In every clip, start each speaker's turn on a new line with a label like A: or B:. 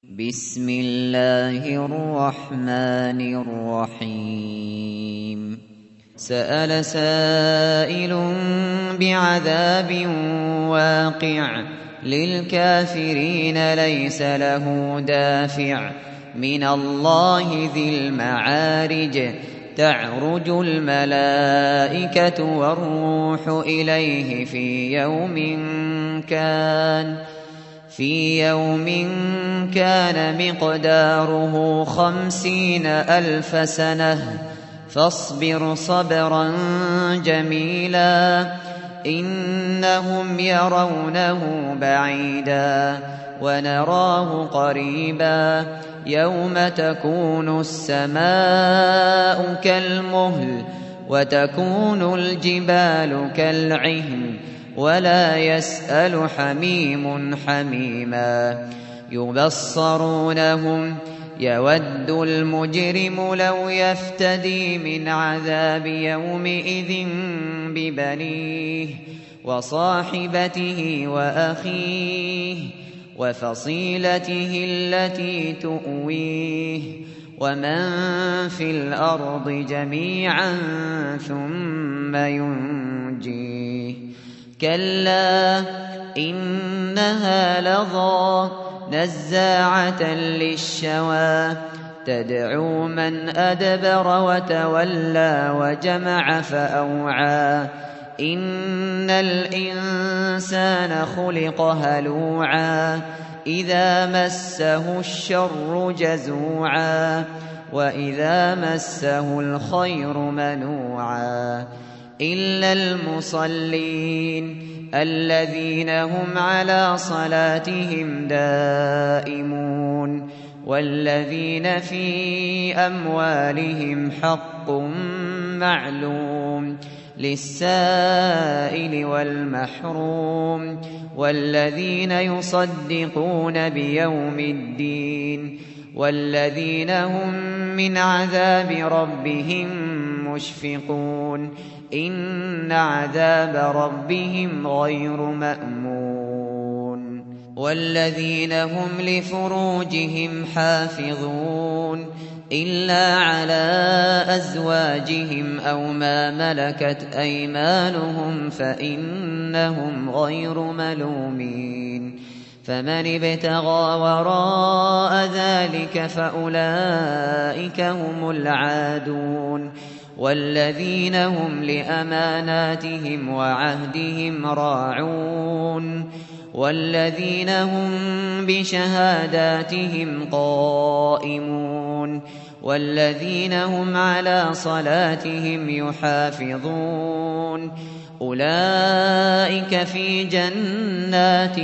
A: بسم الله الرحمن الرحيم سأل سائل بعذاب واقع للكافرين ليس له دافع من الله ذي المعارج تعرج الملائكة والروح إليه في يوم كان مقداره 50,000 سنة فاصبر صبرا جميلا إنهم يرونه بعيدا ونراه قريبا يوم تكون السماء كالمهل وتكون الجبال كالعهن ولا يسأل حميم حميما يبصرونهم يود المجرم لو يفتدي من عذاب يومئذ ببنيه وصاحبته وأخيه وفصيلته التي تؤويه ومن في الأرض جميعا ثم ينجيه كلا إنها لظى نزاعة للشوى تدعو من أدبر وتولى وجمع فأوعى إن الإنسان خلق هلوعا إذا مسه الشر جزوعا وإذا مسه الخير منوعا إلا المصلين الذين هم على صلاتهم دائمون والذين في أموالهم حق معلوم للسائل والمحروم والذين يصدقون بيوم الدين والذين هم من عذاب ربهم مشفقون إن عذاب ربهم غير مأمون والذين هم لفروجهم حافظون إلا على أزواجهم أو ما ملكت أيمانهم فإنهم غير ملومين فمن ابتغى وراء ذلك فأولئك هم العادون والذين هم لأماناتهم وعهدهم راعون والذين هم بشهاداتهم قائمون والذين هم على صلاتهم يحافظون أولئك في جنات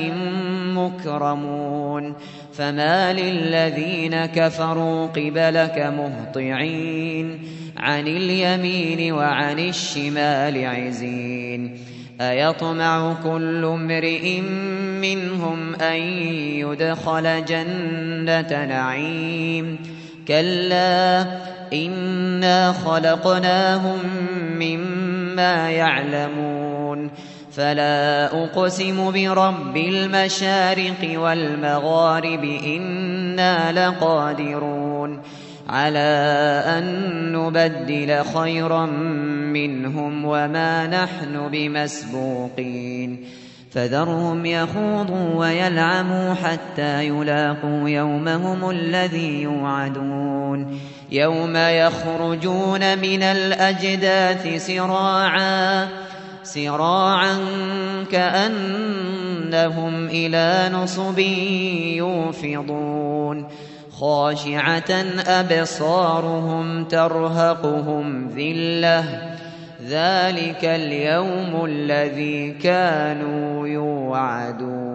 A: مكرمون فما للذين كفروا قبلك مهطعين عن اليمين وعن الشمال عزين أيطمع كل امرئ منهم أن يدخل جنة نعيم كلا إنا خلقناهم مما يعلمون فلا أقسم برب المشارق والمغارب إنا لقادرون على أن نبدل خيرا منهم وما نحن بمسبوقين فذرهم يخوضوا ويلعبوا حتى يلاقوا يومهم الذي يوعدون يوم يخرجون من الأجداث سراعا كأنهم إلى نصب يوفضون خاشعة أبصارهم ترهقهم ذلة ذلك اليوم الذي كانوا يوعدون